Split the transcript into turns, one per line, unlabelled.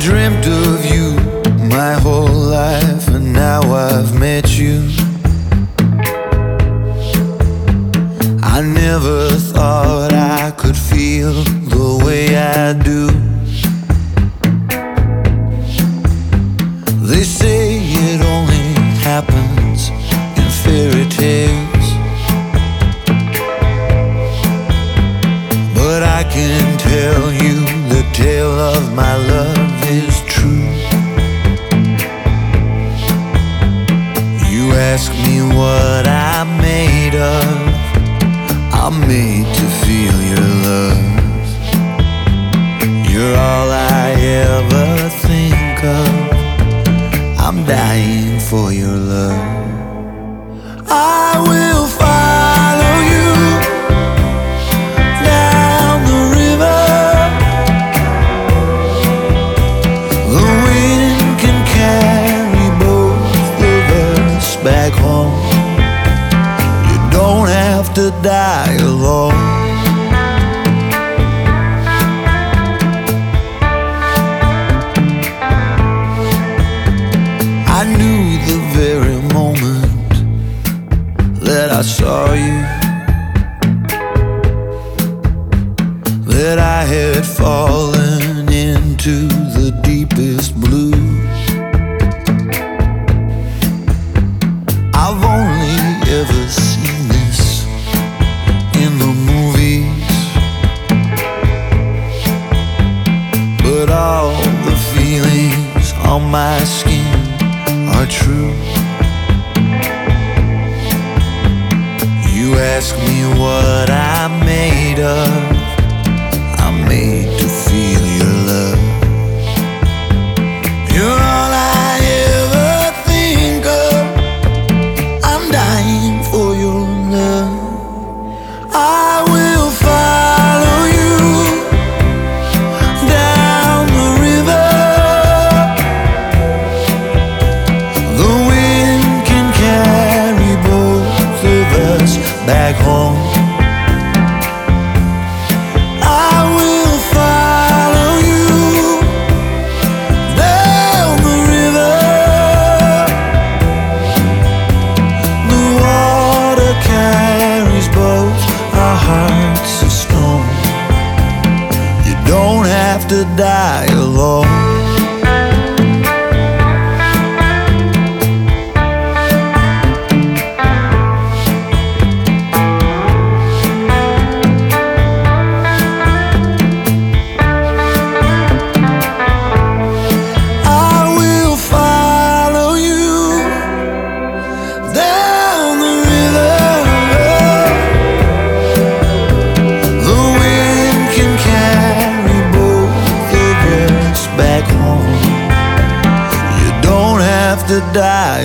dreamt of you my whole life, and now I've met you. I never thought I could feel the way I do. They say it only happens in fairy tales, but I can tell you the tale of my love is true. You ask me what I'm made of, I'm made to feel your love. You're all I ever think of, I'm dying for your love. I will follow you down the river. The wind can carry both of us back home. You don't have to die alone. I knew the very moment that I saw you that I had fallen into the deepest blue. I've only ever seen this in the movies, but all the feelings on my skin are true. You ask me what I'm made of, I'm made to feel your love. You're all I ever think of, I'm dying for your love. I will follow you down the river. The wind can carry both of us back home. I will follow you down the river. The water carries both our hearts of stone. You don't have to die alone. To die